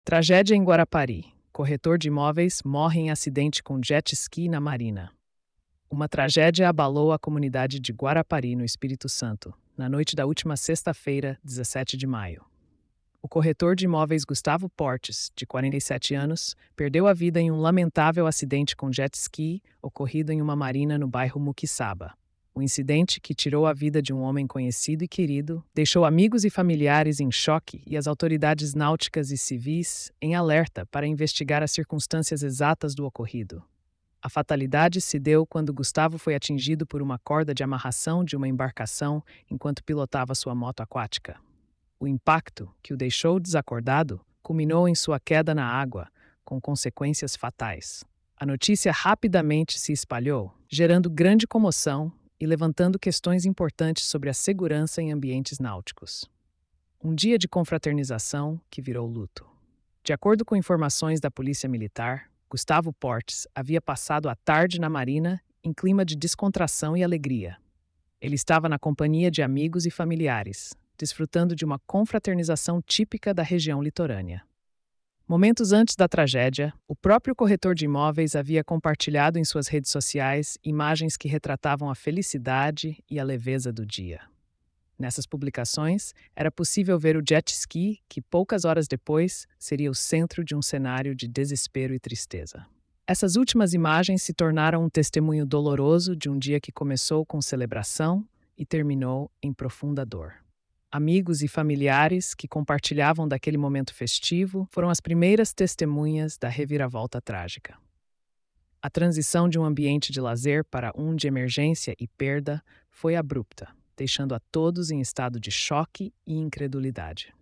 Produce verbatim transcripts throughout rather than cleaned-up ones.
Tragédia em Guarapari. Corretor de imóveis morre em acidente com jet ski na marina. Uma tragédia abalou a comunidade de Guarapari, no Espírito Santo, na noite da última sexta-feira, dezessete de maio. O corretor de imóveis Gustavo Portes, de quarenta e sete anos, perdeu a vida em um lamentável acidente com jet ski ocorrido em uma marina no bairro Muquiçaba. O incidente, que tirou a vida de um homem conhecido e querido, deixou amigos e familiares em choque e as autoridades náuticas e civis em alerta para investigar as circunstâncias exatas do ocorrido. A fatalidade se deu quando Gustavo foi atingido por uma corda de amarração de uma embarcação enquanto pilotava sua moto aquática. O impacto, que o deixou desacordado, culminou em sua queda na água, com consequências fatais. A notícia rapidamente se espalhou, gerando grande comoção e levantando questões importantes sobre a segurança em ambientes náuticos. Um dia de confraternização que virou luto. De acordo com informações da Polícia Militar, Gustavo Portes havia passado a tarde na marina em clima de descontração e alegria. Ele estava na companhia de amigos e familiares, desfrutando de uma confraternização típica da região litorânea. Momentos antes da tragédia, o próprio corretor de imóveis havia compartilhado em suas redes sociais imagens que retratavam a felicidade e a leveza do dia. Nessas publicações, era possível ver o jet ski, que poucas horas depois seria o centro de um cenário de desespero e tristeza. Essas últimas imagens se tornaram um testemunho doloroso de um dia que começou com celebração e terminou em profunda dor. Amigos e familiares que compartilhavam daquele momento festivo foram as primeiras testemunhas da reviravolta trágica. A transição de um ambiente de lazer para um de emergência e perda foi abrupta, deixando a todos em estado de choque e incredulidade.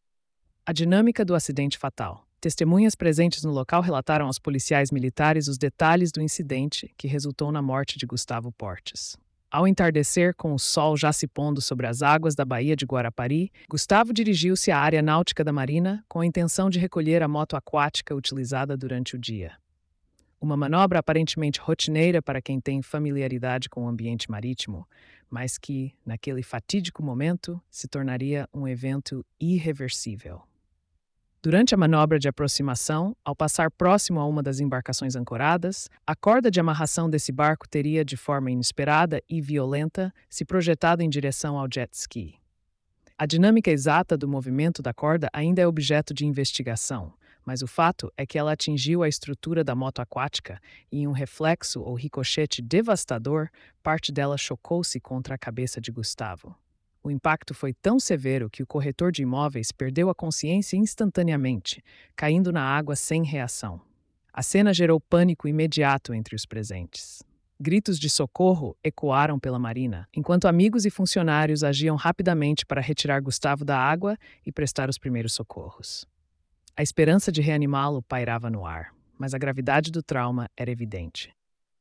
A dinâmica do acidente fatal. Testemunhas presentes no local relataram aos policiais militares os detalhes do incidente que resultou na morte de Gustavo Portes. Ao entardecer, com o sol já se pondo sobre as águas da Baía de Guarapari, Gustavo dirigiu-se à área náutica da marina com a intenção de recolher a moto aquática utilizada durante o dia. Uma manobra aparentemente rotineira para quem tem familiaridade com o ambiente marítimo, mas que, naquele fatídico momento, se tornaria um evento irreversível. Durante a manobra de aproximação, ao passar próximo a uma das embarcações ancoradas, a corda de amarração desse barco teria, de forma inesperada e violenta, se projetado em direção ao jet ski. A dinâmica exata do movimento da corda ainda é objeto de investigação, mas o fato é que ela atingiu a estrutura da moto aquática e, em um reflexo ou ricochete devastador, parte dela chocou-se contra a cabeça de Gustavo. O impacto foi tão severo que o corretor de imóveis perdeu a consciência instantaneamente, caindo na água sem reação. A cena gerou pânico imediato entre os presentes. Gritos de socorro ecoaram pela marina, enquanto amigos e funcionários agiam rapidamente para retirar Gustavo da água e prestar os primeiros socorros. A esperança de reanimá-lo pairava no ar, mas a gravidade do trauma era evidente.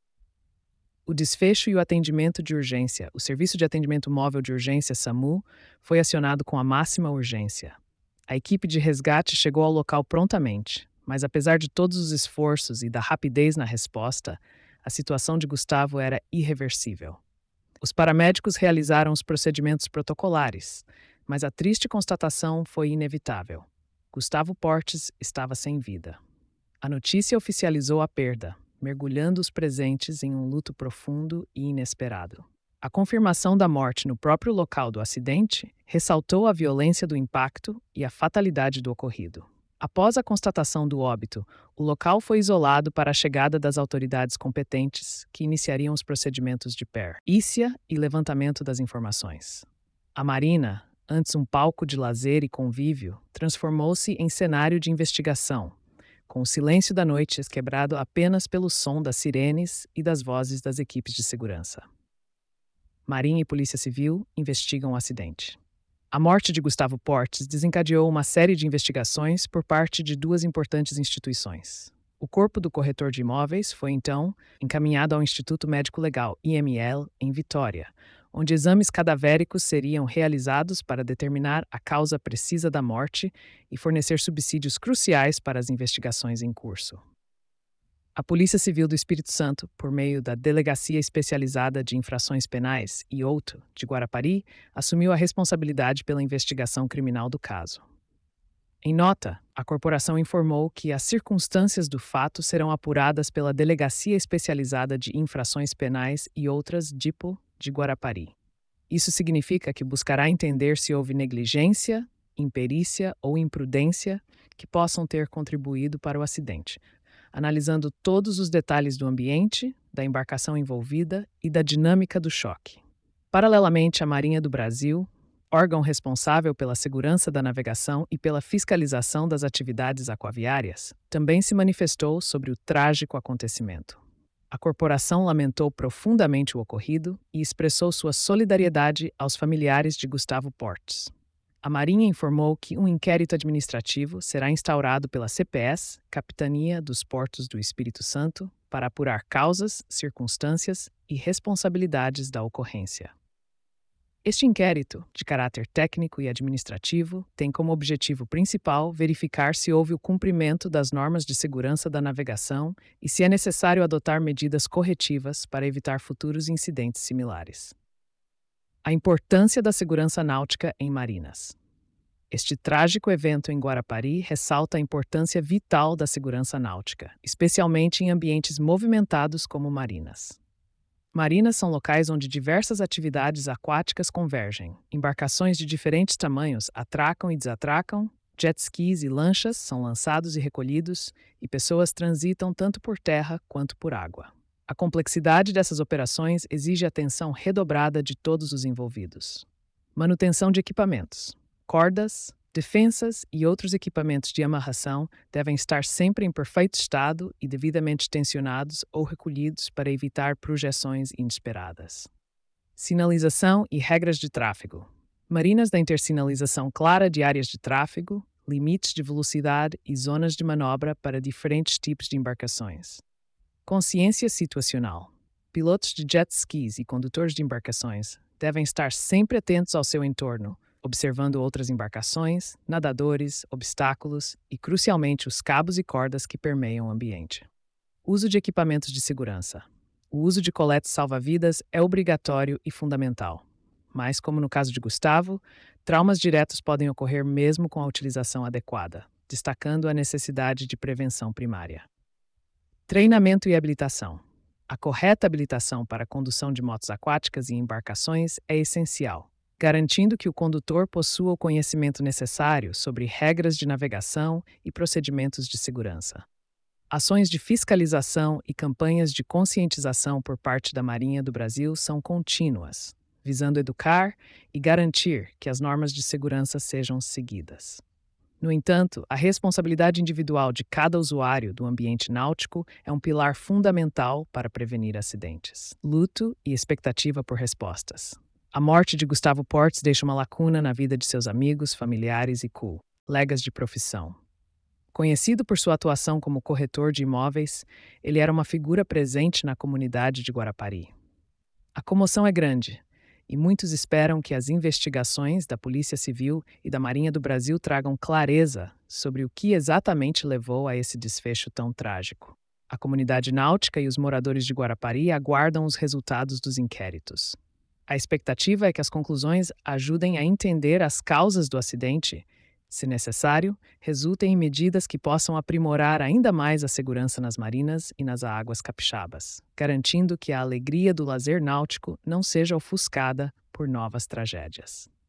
O desfecho e o atendimento de urgência. O Serviço de Atendimento Móvel de Urgência, SAMU, foi acionado com a máxima urgência. A equipe de resgate chegou ao local prontamente, mas apesar de todos os esforços e da rapidez na resposta, a situação de Gustavo era irreversível. Os paramédicos realizaram os procedimentos protocolares, mas a triste constatação foi inevitável. Gustavo Portes estava sem vida. A notícia oficializou a perda, mergulhando os presentes em um luto profundo e inesperado. A confirmação da morte no próprio local do acidente ressaltou a violência do impacto e a fatalidade do ocorrido. Após a constatação do óbito, o local foi isolado para a chegada das autoridades competentes, que iniciariam os procedimentos de perícia e levantamento das informações. A marina, antes um palco de lazer e convívio, transformou-se em cenário de investigação, com o silêncio da noite quebrado apenas pelo som das sirenes e das vozes das equipes de segurança. Marinha e Polícia Civil investigam o acidente. A morte de Gustavo Portes desencadeou uma série de investigações por parte de duas importantes instituições. O corpo do corretor de imóveis foi, então, encaminhado ao Instituto Médico Legal, I M L, em Vitória, onde exames cadavéricos seriam realizados para determinar a causa precisa da morte e fornecer subsídios cruciais para as investigações em curso. A Polícia Civil do Espírito Santo, por meio da Delegacia Especializada de Infrações Penais, I O T, de Guarapari, assumiu a responsabilidade pela investigação criminal do caso. Em nota, a corporação informou que as circunstâncias do fato serão apuradas pela Delegacia Especializada de Infrações Penais e Outras D I P O de Guarapari. Isso significa que buscará entender se houve negligência, imperícia ou imprudência que possam ter contribuído para o acidente, analisando todos os detalhes do ambiente, da embarcação envolvida e da dinâmica do choque. Paralelamente, a Marinha do Brasil, órgão responsável pela segurança da navegação e pela fiscalização das atividades aquaviárias, também se manifestou sobre o trágico acontecimento. A corporação lamentou profundamente o ocorrido e expressou sua solidariedade aos familiares de Gustavo Portes. A Marinha informou que um inquérito administrativo será instaurado pela C P S, Capitania dos Portos do Espírito Santo, para apurar causas, circunstâncias e responsabilidades da ocorrência. Este inquérito, de caráter técnico e administrativo, tem como objetivo principal verificar se houve o cumprimento das normas de segurança da navegação e se é necessário adotar medidas corretivas para evitar futuros incidentes similares. A importância da segurança náutica em marinas. Este trágico evento em Guarapari ressalta a importância vital da segurança náutica, especialmente em ambientes movimentados como marinas. Marinas são locais onde diversas atividades aquáticas convergem. Embarcações de diferentes tamanhos atracam e desatracam, jet skis e lanchas são lançados e recolhidos, e pessoas transitam tanto por terra quanto por água. A complexidade dessas operações exige atenção redobrada de todos os envolvidos. Manutenção de equipamentos. Cordas, defensas e outros equipamentos de amarração devem estar sempre em perfeito estado e devidamente tensionados ou recolhidos para evitar projeções inesperadas. Sinalização e regras de tráfego. Marinas devem ter sinalização clara de áreas de tráfego, limites de velocidade e zonas de manobra para diferentes tipos de embarcações. Consciência situacional. Pilotos de jet skis e condutores de embarcações devem estar sempre atentos ao seu entorno, observando outras embarcações, nadadores, obstáculos e, crucialmente, os cabos e cordas que permeiam o ambiente. Uso de equipamentos de segurança. O uso de coletes salva-vidas é obrigatório e fundamental. Mas, como no caso de Gustavo, traumas diretos podem ocorrer mesmo com a utilização adequada, destacando a necessidade de prevenção primária. Treinamento e habilitação. A correta habilitação para a condução de motos aquáticas e embarcações é essencial, garantindo que o condutor possua o conhecimento necessário sobre regras de navegação e procedimentos de segurança. Ações de fiscalização e campanhas de conscientização por parte da Marinha do Brasil são contínuas, visando educar e garantir que as normas de segurança sejam seguidas. No entanto, a responsabilidade individual de cada usuário do ambiente náutico é um pilar fundamental para prevenir acidentes. Luto e expectativa por respostas. A morte de Gustavo Portes deixa uma lacuna na vida de seus amigos, familiares e colegas de profissão. Conhecido por sua atuação como corretor de imóveis, ele era uma figura presente na comunidade de Guarapari. A comoção é grande, e muitos esperam que as investigações da Polícia Civil e da Marinha do Brasil tragam clareza sobre o que exatamente levou a esse desfecho tão trágico. A comunidade náutica e os moradores de Guarapari aguardam os resultados dos inquéritos. A expectativa é que as conclusões ajudem a entender as causas do acidente. Se necessário, resultem em medidas que possam aprimorar ainda mais a segurança nas marinas e nas águas capixabas, garantindo que a alegria do lazer náutico não seja ofuscada por novas tragédias.